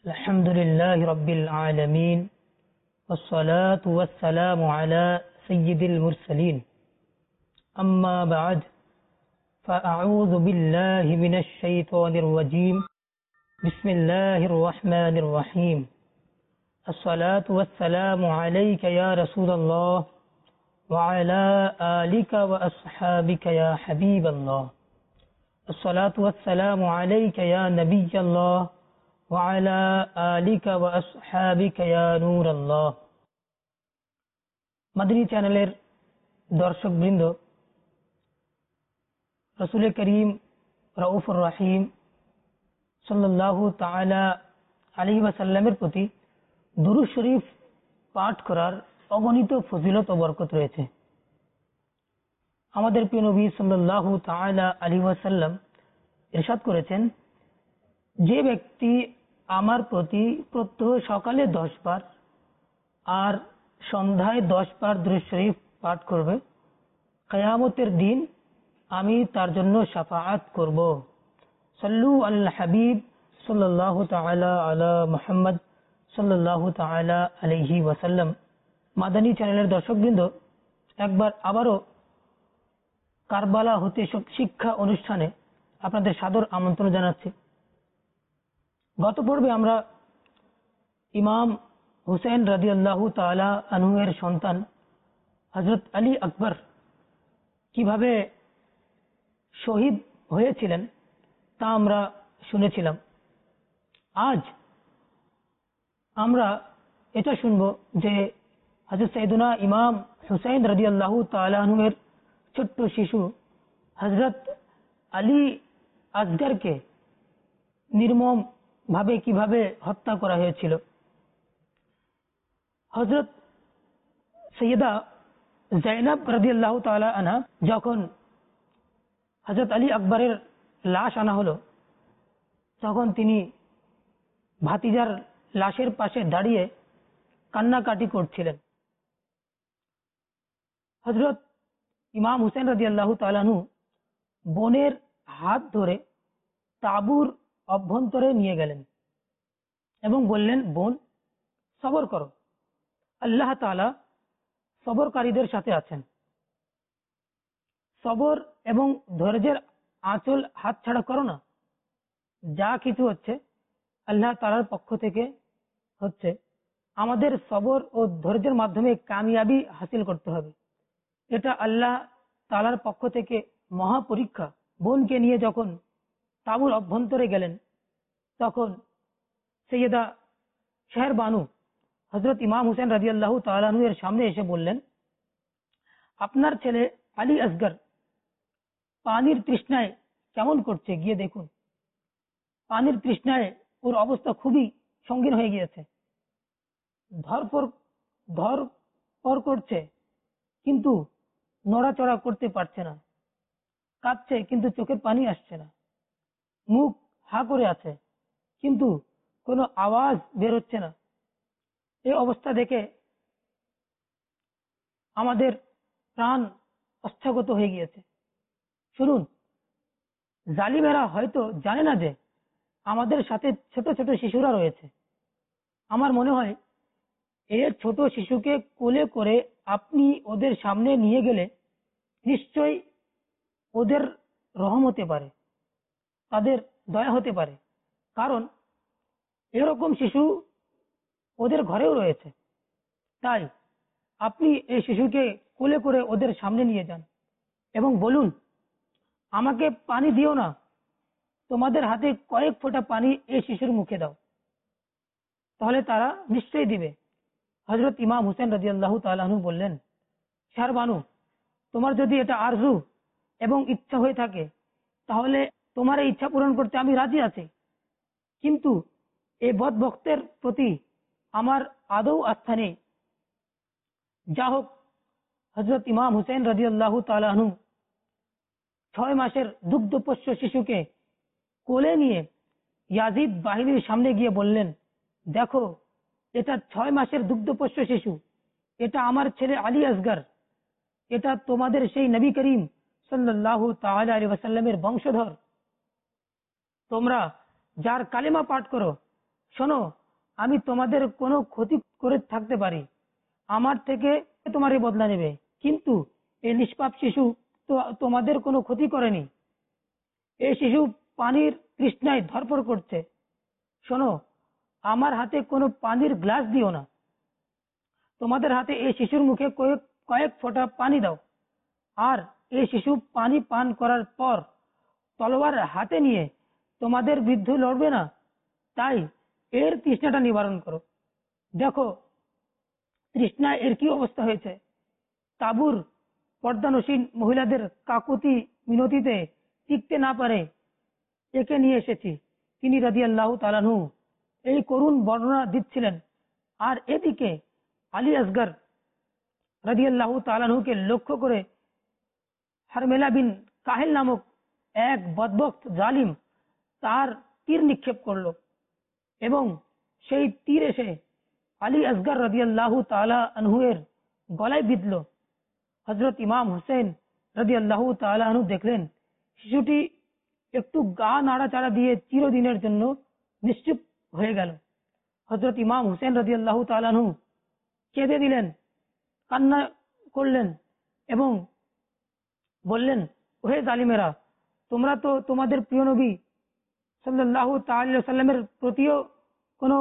الحمد لله رب العالمين والصلاة والسلام على سيد المرسلين أما بعد فأعوذ بالله من الشيطان الرجيم بسم الله الرحمن الرحيم الصلاة والسلام عليك يا رسول الله وعلى آلك وأصحابك يا حبيب الله الصلاة والسلام عليك يا نبي الله وعلى آلك وأصحابك يا نور الله मदनी चैनलेर दर्शक बृंद रसूल करीम रऊफुर रहीम सल्लल्लाहु ताआला अलैहि वसल्लमेर प्रति दुरूद शरीफ पाठ करार अगणित फजिलत ও बरकत रयेছে। আমাদের প্রিয় নবী সাল্লাল্লাহু তাআলা আলাইহি ওয়াসাল্লাম ইরশাদ করেছেন, যে ব্যক্তি আমার প্রতি প্রত্যহ সকালে 10 বার আর সন্ধ্যায় 10 বার দুরূদ শরীফ পাঠ করবে, কিয়ামতের দিন আমি তার জন্য শাফাআত করব। সাল্লু আল হাবিব সাল্লাল্লাহু তাআলা আলা মুহাম্মদ সাল্লাল্লাহু তাআলা আলাইহি ওয়াসাল্লাম। মাদানী চ্যানেলের দর্শকবৃন্দ, একবার আবারও কারবালা হতে শিক্ষা অনুষ্ঠানে আপনাদের সাদর আমন্ত্রণ জানাচ্ছি। গত পর্বে আমরা ইমাম হুসেন রাদিয়াল্লাহু তাআলা আনহু এর সন্তান হযরত আলী আকবর কিভাবে শহীদ হয়েছিলেন তা আমরা শুনেছিলাম। আজ আমরা এটা শুনবো যে হযরত সাইয়েদুনা ইমাম হুসাইন রাদিয়াল্লাহু তাআলা আনহু এর ছোট্ট শিশু হযরত আলী আসগরকে নির্মম ভাবে কিভাবে হত্যা করা হয়েছিল। হযরত সৈয়দা জাইনাব রাদিয়াল্লাহু তাআলা আনহা যখন হযরত আলী আকবরের লাশ আনা হলো, তখন তিনি ভাতিজার লাশের পাশে দাঁড়িয়ে কান্নাকাটি করছিলেন। হযরত ইমাম হুসেন রাদিয়াল্লাহু তাআলা আনহু বোনের হাত ধরে তাঁবুর অভ্যন্তরে নিয়ে গেলেন এবং বললেন, বোন, সবর করো, আল্লাহ তাআলা সবরকারীদের সাথে আছেন। সবর এবং ধৈর্যের আঁচল হাতছাড়া করো না। যা কিছু হচ্ছে আল্লাহ তাআলার পক্ষ থেকে হচ্ছে। আমাদের সবর ও ধৈর্যের মাধ্যমে কামিয়াবি হাসিল করতে হবে। এটা আল্লাহ তাআলার পক্ষ থেকে মহা পরীক্ষা। বোনকে নিয়ে যখন তাঁবুর অভ্যন্তরে গেলেন, তখন সৈয়দা শাহরবানু হযরত ইমাম হুসেন রাদিয়াল্লাহু তাআলা আনহু এর সামনে এসে বললেন, আপনার ছেলে আলী আসগর পানির তৃষ্ণায় কেমন করছে, গিয়ে দেখুন। পানির তৃষ্ণায় ওর অবস্থা খুবই সঙ্গীন হয়ে গিয়েছে। ধরপড় করছে কিন্তু নড়াচড়া করতে পারছে না, কাঁদছে কিন্তু চোখের পানি আসছে না, মুখ হা করে আছে কিন্তু কোনো আওয়াজ বের হচ্ছে না। এই অবস্থা দেখে আমাদের প্রাণ অস্থগত হয়ে গিয়েছে। শুনুন, জালিমেরা হয়তো জানে না যে আমাদের সাথে ছোট ছোট শিশুরা রয়েছে। আমার মনে হয় এই ছোট শিশুকে কোলে করে আপনি ওদের সামনে নিয়ে গেলে নিশ্চয়ই ওদের রহম হতে পারে, তাদের দয়া হতে পারে, কারণ এরকম শিশু ওদের ঘরেও রয়েছে। তাই আপনি এই শিশুকে কোলে করে ওদের সামনে নিয়ে যান এবং বলুন, আমাকে পানি দিও না, তোমাদের হাতে কয়েক ফোঁটা পানি এই শিশুর মুখে দাও, তাহলে তারা নিশ্চয়ই দিবে। হযরত ইমাম হুসেন রাদিয়াল্লাহু তাআলা আনহু বললেন, শাহরবানু, তোমার যদি এটা আরজু এবং ইচ্ছা হয়ে থাকে তাহলে তোমার এই ইচ্ছা পূরণ করতে আমি রাজি আছি, কিন্তু এই বদবক্তের প্রতি আমার আদৌ আস্থা নেই। যা হোক, হযরত ইমাম হুসেন রাদিয়াল্লাহু তাআলা আনহু 6 মাসের দুগ্ধপোষ্য শিশুকে কোলে নিয়ে ইয়াজিদ বাহিনীর সামনে গিয়ে বললেন, দেখো, এটা 6 মাসের দুগ্ধপোষ্য শিশু, এটা আমার ছেলে আলী আসগর, এটা তোমাদের সেই নবী করিম সাল্লাল্লাহু তাআলা আলাইহি ওয়াসাল্লামের বংশধর। তোমরা যার কালেমা পাঠ করো শোনো, আমি তোমাদের কোনো ক্ষতি করে থাকতে পারি, আমার থেকে তোমারই বদলা নেবে, কিন্তু এই নিষ্পাপ শিশু তো তোমাদের কোনো ক্ষতি করেনি। এই শিশু পানির তৃষ্ণায় ধরপড় করছে। শোনো, আমার হাতে কোনো পানির গ্লাস দিও না, তোমাদের হাতে এই শিশুর মুখে কয়েক কয়েক ফোঁটা পানি দাও, আর এই শিশু পানি পান করার পর তলোয়ার হাতে নিয়ে তোমাদের বিরুদ্ধে লড়বে না, তাই এর তৃষ্ণাটা নিবারণ করো। দেখো তৃষ্ণা এর কি অবস্থা হয়েছে। তাবুর পর্দানসীন মহিলাদের কাকুতি মিনতিতে টিকতে না পারে একে নিয়ে এসেছি। তিনি রাদিয়াল্লাহু তাআলা আনহু এই করুণ বর্ণনা দিচ্ছিলেন, আর এদিকে আলী আসগর রাদিয়াল্লাহু তাআলা আনহুকে লক্ষ্য করে হারমেলা বিন কাহেল নামক এক বদবক্ত জালিম তার তীর নিক্ষেপ করলো, এবং সেই তীর এসে আলী আসগর রাদিয়াল্লাহু তাআলা আনহু এর গলায় বিঁধল। হযরত ইমাম হুসেন রাদিয়াল্লাহু তাআলা আনহু দেখলেন শিশুটি একটু গা নাড়াচাড়া দিয়ে চিরদিনের জন্য নিশ্চুপ হয়ে গেল। হযরত ইমাম হুসেন রাদিয়াল্লাহু তাআলা আনহু কেঁদে দিলেন, কান্না করলেন এবং বললেন, ওহে জালিমেরা, তোমরা তো তোমাদের প্রিয় নবী সাল্লাল্লাহু তাআলা আলাইহি ওয়াসাল্লামের প্রতিও কোনো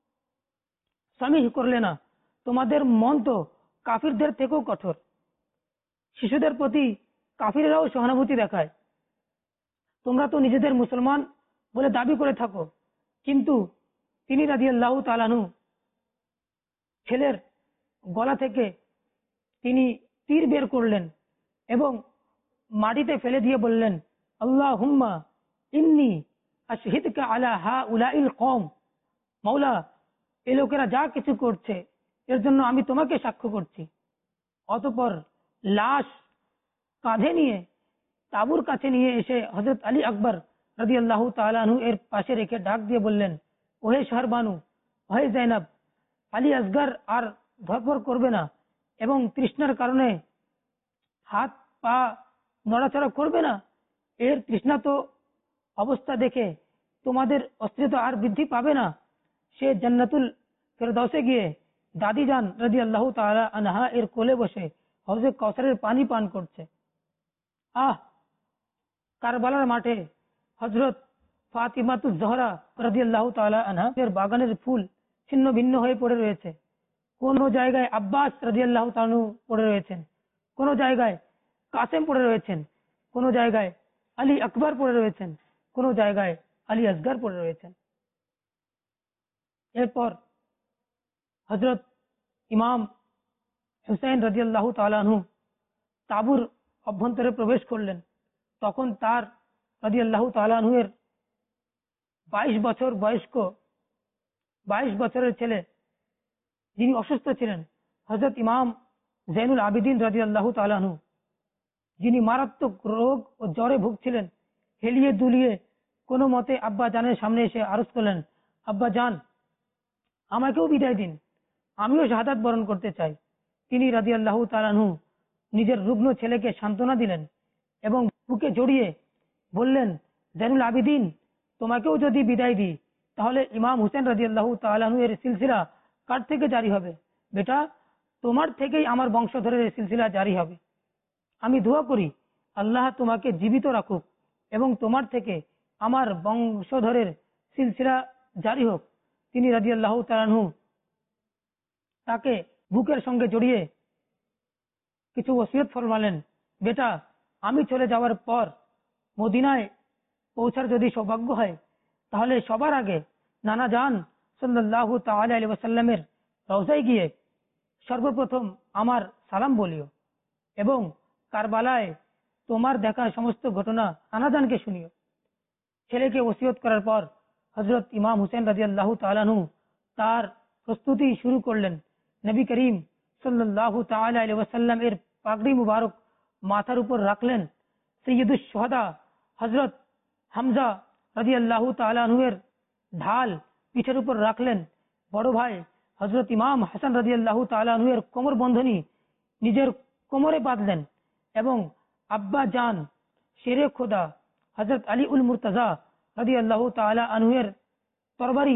সামিহ করলে না, তোমাদের মন তো কাফিরদের থেকেও কঠোর। শিশুদের প্রতি কাফিররাও সহানুভূতি দেখায়। তোমরা তো নিজেদের মুসলমান বলে দাবি করে থাকো, কিন্তু তিনি রাদিয়াল্লাহু তাআলা আনহু ছেলের গলা থেকে তিনি তীর বের করলেন এবং মাটিতে ফেলে দিয়ে বললেন, আল্লাহুম্মা ইন্নী আশহিদুকা আলা হাউলাইল কওম, মাওলা, এই লোকেরা যা কিছু করছে এর জন্য আমি তোমাকে সাক্ষ্য করছি। অতঃপর লাশ কাঁধে নিয়ে তাবুর কাছে নিয়ে এসে হযরত আলী আকবর রাদিয়াল্লাহু তাআলা আনহু এর পাশে রেখে ডাক দিয়ে বললেন, ওহে শাহরবানু, ওহে জাইনাব, আলী আসগর আর ধরপড় করবে না এবং তৃষ্ণার কারণে হাত পা নড়াচড়া করবে না। এর তৃষ্ণা তো অবস্থা দেখে তোমাদের অস্থিরতা আর বৃদ্ধি পাবে না। সে জান্নাতুল ফেরদাউসে গিয়ে দাদি জান রাদিয়াল্লাহু তাআলা আনহা এর কোলে বসে হযরত কাউসারের পানি পান করছে। আহ, কারবালার মাঠে হযরত ফাতিমাতুজ জহরা রাদিয়াল্লাহু তাআলা আনহা এর বাগানের ফুল ছিন্ন ভিন্ন হয়ে পড়ে রয়েছে। কোন জায়গায় আব্বাস রাদিয়াল্লাহু তাআলা আনহু পড়ে রয়েছেন, কোন জায়গায় কাসেম পড়ে রয়েছেন, কোন জায়গায় আলী আকবর পড়ে রয়েছেন, কোন জায়গায় আলী আসগর পড়ে রয়েছেন। এরপর হযরত ইমাম হুসাইন রাদিয়াল্লাহু তাআলা আনহু তাবুর অভ্যন্তরে প্রবেশ করলেন। তখন তার রাদিয়াল্লাহু তাআলা আনহু এর 22 বছর বয়স্ক 22 বছরের ছেলে, যিনি অসুস্থ ছিলেন, হযরত ইমাম জৈনুল আবিদিন রাদিয়াল্লাহু তাআলা আনহু, যিনি মারাত্মক রোগ ও জ্বরে ভুগছিলেন, হেলিয়ে দুলিয়ে কোনো মতে আব্বা জানের সামনে এসে আরজ করলেন, আব্বা জান, আমাকেও বিদায় দিন, আমিও শাহাদাত বরণ করতে চাই। তিনি রাদিয়াল্লাহু তাআলা আনহু নিজের রুগ্ন ছেলেকে সান্ত্বনা দিলেন এবং বুকে জড়িয়ে বললেন, জৈনুল আবিদিন, তোমাকেও যদি বিদায় দিই তাহলে ইমাম হুসেন রাদিয়াল্লাহু তাআলা আনহু এর সিলসিলা কার থেকে জারি হবে? বেটা, তোমার থেকেই আমার বংশধরের সিলসিলা জারি হবে। আমি দোয়া করি আল্লাহ তোমাকে জীবিত রাখুক এবং তোমার থেকে আমার বংশধরের সিলসিলা জারি হোক। তিনি রাদিয়াল্লাহু তাআলা আনহু তাকে বুকের সঙ্গে জড়িয়ে কিছু ওসিয়ত ফরমালেন, বেটা, আমি চলে যাওয়ার পর মদিনায় পৌঁছার যদি সৌভাগ্য হয় তাহলে সবার আগে নানা জান সাল্লাল্লাহু তাআলা আলাইহি ওয়াসাল্লামের রওজায় গিয়ে সর্বপ্রথম আমার সালাম বলিও এবং কারবালায় তোমার দেখা সমস্ত ঘটনা নানা জানকে শুনিও। ছেলেকে ওসিয়ত করার পর হযরত ইমাম হুসেন রাদিয়াল্লাহু তাআলা আনহু তার প্রস্তুতি শুরু করলেন। নবী করিম সাল্লাল্লাহু তাআলা আলাইহি ওয়াসাল্লাম এর পাগড়ি মুবারক মাথার উপর রাখলেন। সৈয়দুশ শুহাদা হযরত হামজা রাদিয়াল্লাহু তাআলা আনহু এর ঢাল পিঠের উপর রাখলেন। বড় ভাই হযরত ইমাম হাসান রাদিয়াল্লাহু তাআলা আনহু এর কোমর বন্ধনী নিজের কোমরে বাঁধলেন এবং আব্বা জান শেরে খোদা হযরত আলী উল মুর্তজা রাদিয়াল্লাহু তাআলা আনহু এর তরবারি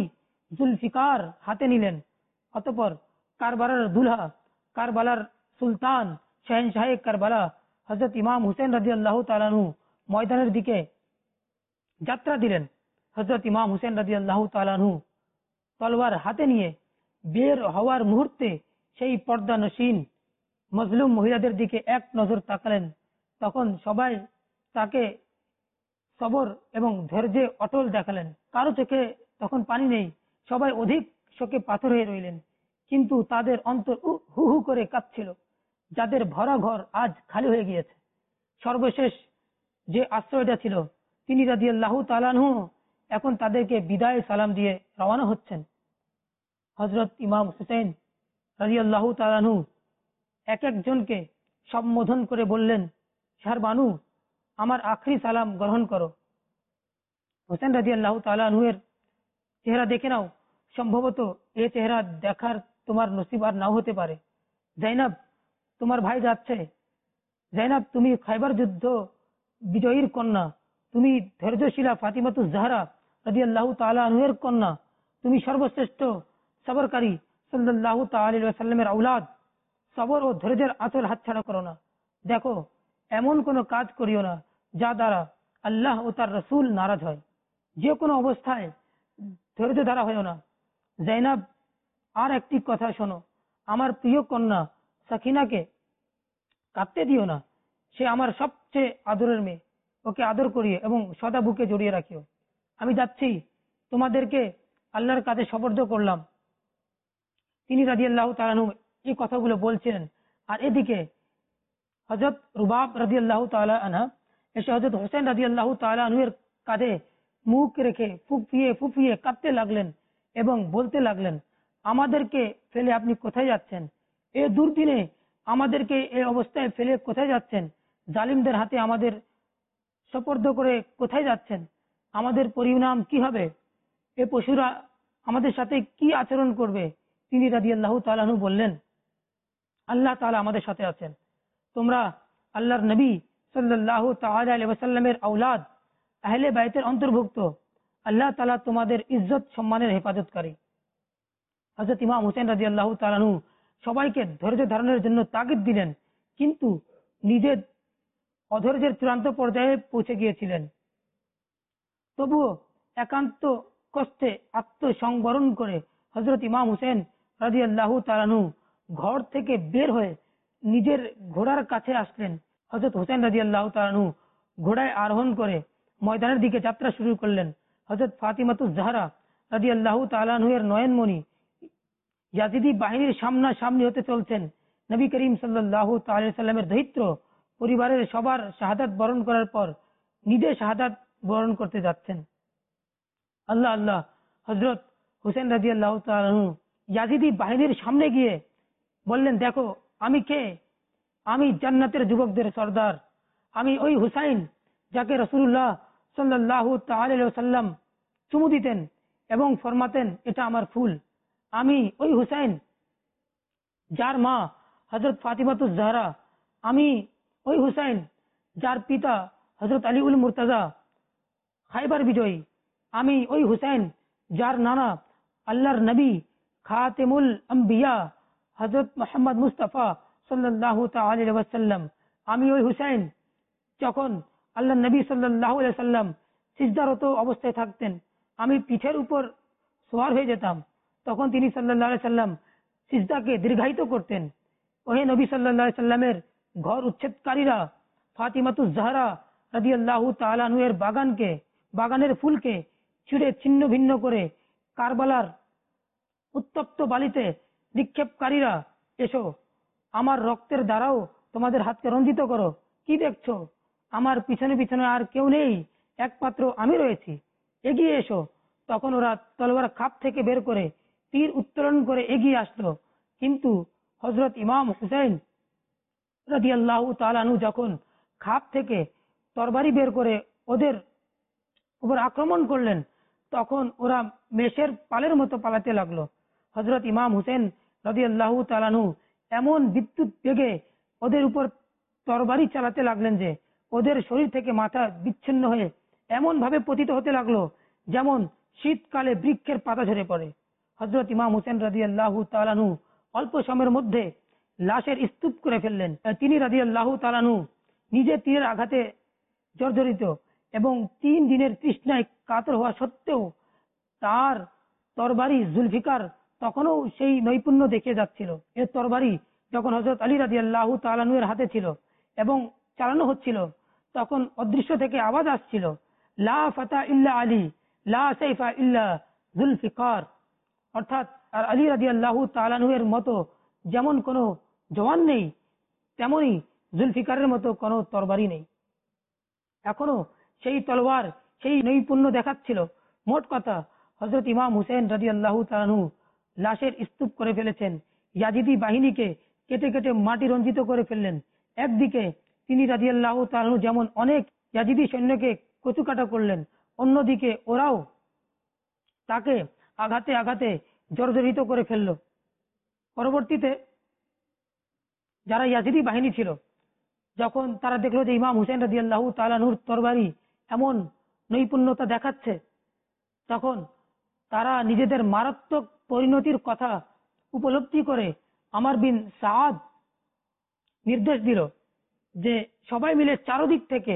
জুলফিকার হাতে নিলেন। অতঃপর কারবালার দুলহা, কারবালার সুলতান, শাহেনশাহে কারবালা হযরত ইমাম হুসেন রাদিয়াল্লাহু তাআলা আনহু ময়দানের দিকে যাত্রা দিলেন। হযরত ইমাম হুসেন রাদিয়াল্লাহু তাআলা আনহু তলোয়ার হাতে নিয়ে বের হওয়ার মুহূর্তে সেই পর্দা নসীন মজলুম মহিলাদের দিকে এক নজর তাকালেন। তখন সবাই তাকে সবর এবং ধৈর্যে অটল দেখালেন। কারো চোখে তখন পানি নেই, সবাই অধিক শোকে পাথর হয়ে রইলেন। কিন্তু তাদের অন্তর হু হু করে কাঁপছিল, যাদের ভরা ঘর আজ খালি হয়ে গিয়েছে। সর্বশেষ যে আশ্রয়টা ছিল, তিনি রাদিয়াল্লাহু তাআলা আনহু এখন তাদেরকে বিদায় সালাম দিয়ে রওনা হচ্ছেন। হযরত ইমাম হুসেন রাদিয়াল্লাহু তাআলা আনহু এক একজনকে সম্বোধন করে বললেন, শাহরবানু, আমার আখরি সালাম গ্রহণ করো। হোসেন রাদিয়াল্লাহু তাআলা আনহু এর চেহারা দেখে নাও, সম্ভবত এই চেহারা দেখার তোমার নসিব আর নাও হতে পারে। জাইনাব, তোমার ভাই যাচ্ছে। জাইনাব, তুমি খাইবার যুদ্ধ বিজয়ীর কন্যা, তুমি ধৈর্যশীলা ফাতিমাতুজ জাহরা রাদিয়াল্লাহু তাআলা আনহা এর কন্যা, তুমি সর্বশ্রেষ্ঠ সবরকারী সাল্লাল্লাহু তাআলা আলাইহি ওয়াসাল্লামের আওলাদ। সবর ও ধৈর্যের আঁচল হাতছাড়া করো না। দেখো, এমন কোনো কাজ করিও না যা দ্বারা আল্লাহ ও তার রসুল নারাজ হয়। যে কোনো অবস্থায় ধৈর্য ধারা হয় না। জাইনাব, আর একটি কথা শোনো, আমার প্রিয় কন্যা সাকিনাকে কাঁদতে দিও না। সে আমার সবচেয়ে আদরের মেয়ে, ওকে আদর করিয়ে এবং সদা বুকে জড়িয়ে রাখিও। আমি যাচ্ছি, তোমাদেরকে আল্লাহর কাছে সবর্দ করলাম। তিনি রাদিয়াল্লাহু তাআলা আনহু এই কথাগুলো বলছিলেন, আর এদিকে হযরত রুবাব রাদিয়াল্লাহু তাআলা আনহা এসে হযরত হোসেন রাদিয়াল্লাহু তাআলা আনহু এর কাঁধে মুখ রেখে ফুফিয়ে ফুফিয়ে কাঁদতে লাগলেন এবং বলতে লাগলেন, আমাদেরকে ফেলে আপনি কোথায় যাচ্ছেন? এই দুর্দিনে আমাদেরকে এই অবস্থায় ফেলে কোথায় যাচ্ছেন? জালিমদের হাতে আমাদের সোপর্দ করে কোথায় যাচ্ছেন? আমাদের পরিণাম কি হবে? এ পশুরা আমাদের সাথে কি আচরণ করবে? তিনি রাদিয়াল্লাহু তাআলা আনহু বললেন, আল্লাহ তাআলা আমাদের সাথে আছেন। তোমরা আল্লাহর নবী সাল্লাল্লাহু তাআলা আলাইহি ওয়াসাল্লামের আওলাদ, আহলে বাইতের অন্তর্ভুক্ত। আল্লাহ তাআলা তোমাদের ইজ্জত সম্মানের হেফাজতকারী। হযরত ইমাম হুসেন রাদিয়াল্লাহু তাআলা আনহু সবাইকে ধৈর্য ধারণের জন্য তাগিদ দিলেন, কিন্তু নিজের অধৈর্যের চূড়ান্ত পর্যায়ে পৌঁছে গিয়েছিলেন। তবুও একান্ত কষ্টে আত্মসংবরণ করে হযরত ইমাম হুসেন রাদিয়াল্লাহু তাআলা আনহু ঘর থেকে বের হয়ে নিজের ঘোড়ার কাছে আসলেন। হযরত হুসেন রাদিয়াল্লাহু তাআলা আনহু ঘোড়ায় আরোহণ করে ময়দানের দিকে যাত্রা শুরু করলেন। হযরত ফাতিমাতুজ জাহরা রাদিয়াল্লাহু তাআলা আনহা এর নয়নমণি ইয়াজিদি বাহিনীর সামনাসামনি হতে চলছেন। নবী করিম সাল্লাল্লাহু তাআলা আলাইহি সাল্লামের দৈত্য পরিবারের সবার শাহাদাত বরণ করার পর নিজে শাহাদাত বরণ করতে যাচ্ছেন। আল্লাহ আল্লাহ। হযরত হুসেন রাদিয়াল্লাহু তাআলা আনহু ইয়াজিদি বাহিনীর সামনে গিয়ে বললেন, দেখো আমি কে? আমি জান্নাতের যুবকদের সর্দার। আমি ওই হুসাইন যাকে রাসূলুল্লাহ সাল্লাল্লাহু তাআলা আলাইহি ওয়াসাল্লাম চুমু দিতেন এবং ফরমাতেন, এটা আমার ফুল। আমি ওই হুসাইন যার মা হযরত ফাতিমাতুজ জাহরা। আমি ওই হুসাইন যার পিতা হযরত আলী মুর্তজা খাইবার বিজয়ী। আমি ওই হুসাইন যার নানা আল্লাহর নবী খাতেমুল আম্বিয়া হযরত মুহাম্মদ মুস্তাফা সাল্লাল্লাহু তাআলা আলাইহি ওয়াসাল্লাম। আমি ওই হুসাইন যখন আল্লাহর নবী সাল্লাল্লাহু আলাইহি ওয়াসাল্লাম সিজদারত অবস্থায় থাকতেন, আমি পিঠের উপর সওয়ার হয়ে যেতাম, তখন তিনি সাল্লাল্লাহু আলাইহি ওয়াসাল্লাম সিজদাকে দীর্ঘায়িত করতেন। ওহে নবী সাল্লাল্লাহু আলাইহি ওয়াসাল্লামের ঘর উচ্ছেদকারীরা ফাতিমাতুজ জাহরা রাদিয়াল্লাহু তাআলা আনহা এর বাগানের ফুলকে ছিঁড়ে ছিন্ন ভিন্ন করে কারবালার উত্তপ্ত বালিতে নিক্ষেপকারীরা, এসো আমার রক্তের দ্বারাও তোমাদের হাতকে রঞ্জিত করো। কি দেখছো? আমার পিছনে পিছনে আর কেউ নেই, একমাত্র আমি রয়েছি, এগিয়ে এসো। তখন ওরা তলোয়ার খাপ থেকে বের করে তীর উত্তোলন করে এগিয়ে আসলো। কিন্তু হযরত ইমাম হুসাইন রাদিয়াল্লাহু তাআলা আনহু যখন খাপ থেকে তরবারি বের করে ওদের উপর আক্রমণ করলেন, তখন ওরা মেষের পালের মতো পালাতে লাগলো। হযরত ইমাম হুসেন রাদিয়াল্লাহু তাআলা আনহু এমন বিদ্যুৎ বেগে ওদের উপর তরবারি চালাতে লাগলেন যে ওদের শরীর থেকে মাথা বিচ্ছিন্ন হয়ে এমন ভাবে পতিত হতে লাগলো যেমন শীতকালে বৃক্ষের পাতা ঝরে পড়ে। হযরত ইমাম হুসেন রাদিয়াল্লাহু তাআলা আনহু অল্প সময়ের মধ্যে লাশের স্তূপ করে ফেললেন। তিনি রাদিয়াল্লাহু তাআলা আনহু নিজে তীরের আঘাতে জর্জরিত এবং 3 দিনের তৃষ্ণায় কাতর হওয়া সত্ত্বেও তার তরবারি জুলফিকার তখনও সেই নৈপুণ্য দেখে যাচ্ছিল। এর তরবারি যখন হযরত আলী রাদিয়াল্লাহু তাআলা আনহু এর হাতে ছিল এবং চালানো হচ্ছিল, তখন অদৃশ্য থেকে আওয়াজ আসছিল, লা ফাতা ইল্লা আলী, লা সাইফা ইল্লা জুলফিকার। অর্থাৎ আর আলী রাদিয়াল্লাহু তাআলা আনহু এর মতো যেমন কোনো জওয়ান নেই, তেমনি জুলফিকারের মতো কোনো তরবারি নেই। এখনো সেই তলোয়ার সেই নৈপুণ্য দেখাচ্ছিল। মোট কথা, হযরত ইমাম হুসেন রাদিয়াল্লাহু তাআলা আনহু লাশের স্তূপ করে ফেলেছেন। ইয়াজিদি বাহিনীকে কেটে কেটে মাটি রঞ্জিত করে ফেললেন। একদিকে তিনি রাদিয়াল্লাহু তাআলা আনহু যেমন অনেক ইয়াজিদি সৈন্যকে কচুকাটা করলেন, অন্যদিকে ওরাও তাকে আঘাতে আঘাতে জর্জরিত করে ফেলল। পরবর্তীতে যারা ইয়াজিদি বাহিনী ছিল, যখন তারা দেখলো যে ইমাম হুসেন রাদিয়াল্লাহু তাআলা আনহুর তরবারি এমন নৈপুণ্যতা দেখাচ্ছে, তখন তারা নিজেদের মারাত্মক পরিণতির কথা উপলব্ধি করে আমর বিন সাদ নির্দেশ দিল যে সবাই মিলে চারদিক থেকে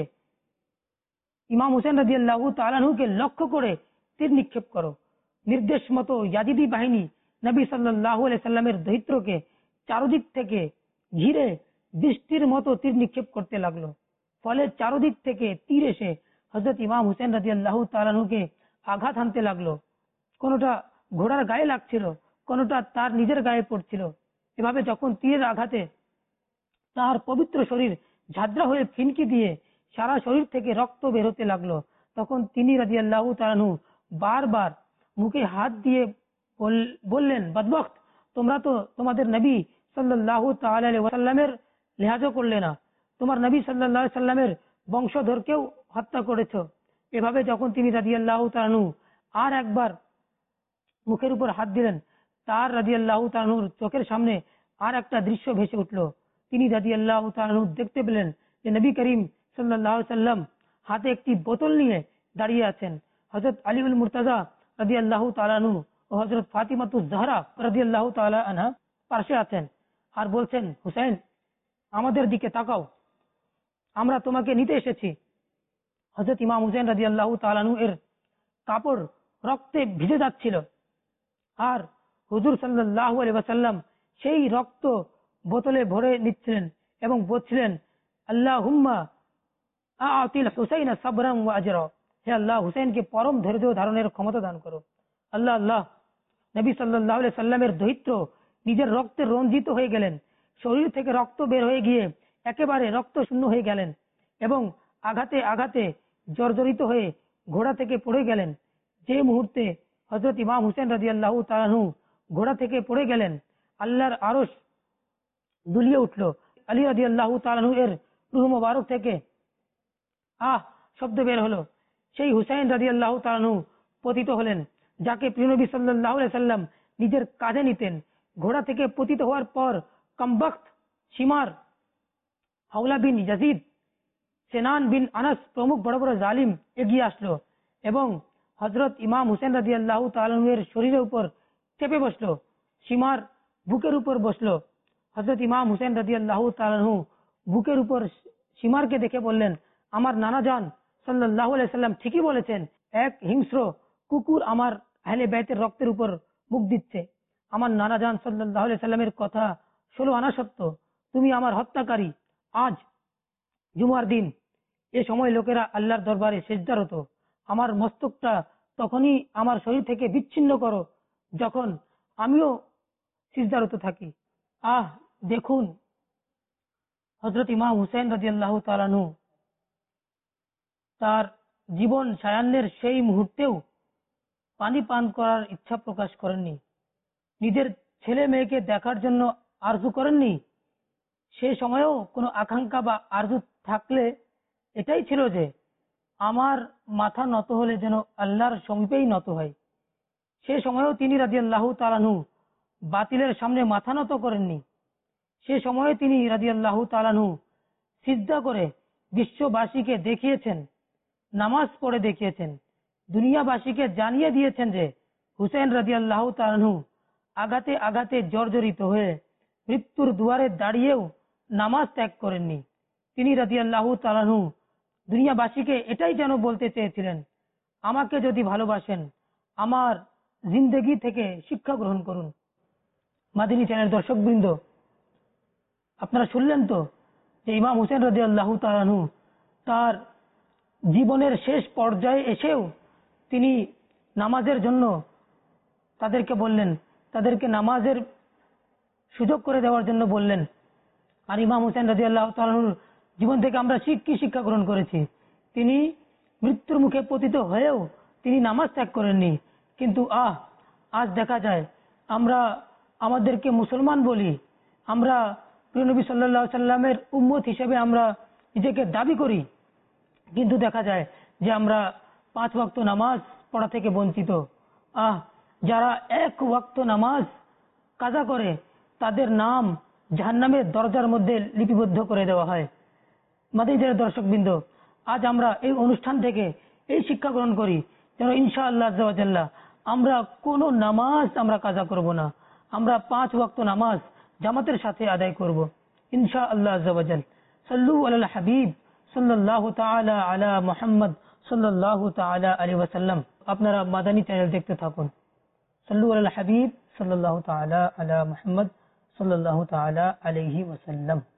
ইমাম হুসেন রাদিয়াল্লাহু তাআলা আনহুকে লক্ষ্য করে তীর নিক্ষেপ করো। নির্দেশ মতো ইয়াজিদি বাহিনী নবী সাল্লাল্লাহু আলাইহি সাল্লামের দৈত্যকে চারদিক থেকে ঘিরে বৃষ্টির মতো তীর নিক্ষেপ করতে লাগলো। ফলে চারদিক থেকে তীর এসে হযরত ইমাম হুসেন রাদিয়াল্লাহু তাআলা আনহুকে আঘাত হানতে লাগলো। কোনোটা ঘোড়ার গায়ে লাগছিল, কোনোটা তার নিজের গায়ে পড়ছিল। এভাবে যখন তীরের আঘাতে তার পবিত্র শরীর ঝাঁঝরা হয়ে ফিনকি দিয়ে সারা শরীর থেকে রক্ত বের হতে লাগলো, তখন তিনি রাদিয়াল্লাহু তাআলা আনহু বারবার মুখে হাত দিয়ে বললেন, বদবখত, তোমরা তো তোমাদের নবী সাল্লাল্লাহু তাআলা আলাইহি ওয়াসাল্লামের লিহাজও করলে না, তোমার নবী সাল্লাল্লাহু আলাইহি ওয়াসাল্লামের বংশধরকেও হত্যা করেছো। এভাবে যখন তিনি রাদিয়াল্লাহু তাআলা আনহু আর একবার মুখের উপর হাত দিলেন, তার রাদিয়াল্লাহু তাআলা আনহুর চোখের সামনে আর একটা দৃশ্য ভেসে উঠলো। তিনি রাদিয়াল্লাহু তাআলা আনহু দেখতে পেলেন যে নবী করিম সাল্লাল্লাহু আলাইহি ওয়াসাল্লাম হাতে একটি বোতল নিয়ে দাঁড়িয়ে আছেন। হযরত আলীউল মুর্তাজা রাদিয়াল্লাহু তাআলা আনহু ও হযরত ফাতিমাতুজ জাহরা রাদিয়াল্লাহু তাআলা আনহা পাশে আছেন আর বলছেন, হুসাইন, আমাদের দিকে তাকাও, আমরা তোমাকে নিতে এসেছি। হযরত ইমাম হুসেন রাদিয়াল্লাহু তাআলা আনহু এর কাপড় রক্তে ভিজে যাচ্ছিল আর হুজুর সাল্লাল্লাহু আলাইহি ওয়াসাল্লাম সেই রক্ত বোতলে ভরে নিচ্ছিলেন এবং বলছিলেন, আল্লাহুম্মা আ'তিল হুসাইনা সাবরান ওয়া আজরা, হে আল্লাহ, হুসাইনকে পরম ধৈর্য ধারণের ক্ষমতা দান করো। আল্লাহ আল্লাহ। নবী সাল্লাল্লাহু আলাইহি সাল্লামের দৈত্য নিজের রক্তে রঞ্জিত হয়ে গেলেন, শরীর থেকে রক্ত বের হয়ে গিয়ে একেবারে রক্ত শূন্য হয়ে গেলেন এবং আঘাতে আঘাতে জর্জরিত হয়ে ঘোড়া থেকে পড়ে গেলেন। যে মুহূর্তে হযরত ইমাম হুসেন রাদিয়াল্লাহু তাআলা আনহু ঘোড়া থেকে পড়ে গেলেন, আল্লাহর আরশ দুলিয়ে উঠল। আলী রাদিয়াল্লাহু তাআলা আনহু এর রূহ মোবারক থেকে আহ শব্দ বের হলো। সেই হুসাইন রাদিয়াল্লাহু তাআলা আনহু পতিত হলেন, যাকে প্রিয় নবী সাল্লাল্লাহু আলাইহি সাল্লাম নিজের কাঁধে নিতেন। ঘোড়া থেকে পতিত হওয়ার পর কমবখ্ত, শিমার, হাওলা বিন ইয়াজিদ, সেনান বিন আনাস প্রমুখ বড় বড় জালিম এগিয়ে আসলো এবং হযরত ইমাম হুসেন রাদিয়াল্লাহু তাআলা আনহু এর শরীরের উপর চেপে বসলো। শিমার বুকের উপর বসলো। হযরত ইমাম হুসেন রাদিয়াল্লাহু তাআলা আনহু বুকের উপর শিমারকে দেখে বললেন, আমার নানা জান সাল্লাল্লাহু আলাইহি সাল্লাম ঠিকই বলেছেন, এক হিংস্র কুকুর আমার আহলে বাইতের রক্তের উপর মুখ দিচ্ছে। আমার নানা জান সাল্লাল্লাহু আলাইহি সাল্লামের কথা 16 আনা সত্য, তুমি আমার হত্যাকারী। আজ জুমার দিন, এ সময় লোকেরা আল্লাহর দরবারে সিজদারত। আমার মস্তকটা তখনই আমার শরীর থেকে বিচ্ছিন্ন করো যখন আমিও সিজদারত থাকি। আহ দেখুন, হযরত ইমাম হুসেন রাদিয়াল্লাহু তাআলা আনহু তার জীবন সায়ান্নের সেই মুহূর্তেও পানি পান করার ইচ্ছা প্রকাশ করেননি, নিজের ছেলে মেয়েকে দেখার জন্য আরজু করেননি। সে সময়েও কোনো আকাঙ্ক্ষা বা আরজু থাকলে এটাই ছিল যে আমার মাথা নত হলে যেন আল্লাহর সমীপেই নত হয়। সে সময়েও তিনি রাদিয়াল্লাহু তাআলা আনহু বাতিলের সামনে মাথা নত করেননি। সে সময়ে তিনি রাদিয়াল্লাহু তাআলা আনহু সিজদা করে বিশ্ববাসীকে দেখিয়েছেন, নামাজ পড়ে দেখিয়েছেন, দুনিয়াবাসীকে জানিয়ে দিয়েছেন যে হুসেন রাদিয়াল্লাহু তাআলা আনহু আঘাতে আঘাতে জর্জরিত হয়ে মৃত্যুর দুয়ারে দাঁড়িয়েও নামাজ ত্যাগ করেননি। তিনি রাদিয়াল্লাহু তাআলা আনহু দুনিয়াবাসীকে এটাই যেন বলতে চেয়েছিলেন, আমাকে যদি ভালোবাসেন আমার জিন্দেগি থেকে শিক্ষা গ্রহণ করুন। মাদিনী চ্যানেল দর্শক বৃন্দ, আপনারা শুনলেন তো যে ইমাম হুসেন রাদিয়াল্লাহু তাআলা আনহু তার জীবনের শেষ পর্যায়ে এসেও তিনি নামাজের জন্য তাদেরকে বললেন, তাদেরকে নামাজের সুযোগ করে দেওয়ার জন্য বললেন। আর ইমাম হুসেন রাদিয়াল্লাহু তাআলা আনহুর জীবন থেকে আমরা কি শিক্ষা গ্রহণ করেছি? তিনি মৃত্যুর মুখে পতিত হয়েও তিনি নামাজ ত্যাগ করেননি। কিন্তু আজ দেখা যায় আমরা আমাদেরকে মুসলমান বলি, আমরা প্রিয় নবী সাল্লাল্লাহু আলাইহি সাল্লামের উম্মত হিসেবে আমরা নিজেকে দাবি করি, কিন্তু দেখা যায় যে আমরা 5 ওয়াক্ত নামাজ পড়া থেকে বঞ্চিত। যারা 1 ওয়াক্ত নামাজ কাজা করে তাদের নাম জাহান্নামের দরজার মধ্যে লিপিবদ্ধ করে দেওয়া হয়। মাদ্রিদের দর্শকবৃন্দ, আজ আমরা এই অনুষ্ঠান থেকে এই শিক্ষা গ্রহণ করি যেন ইনশাআল্লাহ আজ্জা ওয়া জাল্লা আমরা কোনো নামাজ আমরা কাজা করব না, আমরা 5 ওয়াক্ত নামাজ জামাতের সাথে আদায় করব ইনশাআল্লাহ আজ্জা ওয়া জাল। সাল্লু আলাল হাবিব সাল্লাল্লাহু তাআলা আলা মুহাম্মদ সাল্লাল্লাহু তাআলা আলাইহি ওয়াসাল্লাম। আপনারা মাদানী চ্যানেল দেখতে থাকুন। সাল্লু আলাল হাবিব সাল্লাল্লাহু তাআলা আলা মুহাম্মদ সাল্লাল্লাহু তাআলা আলাইহি ওয়াসাল্লাম।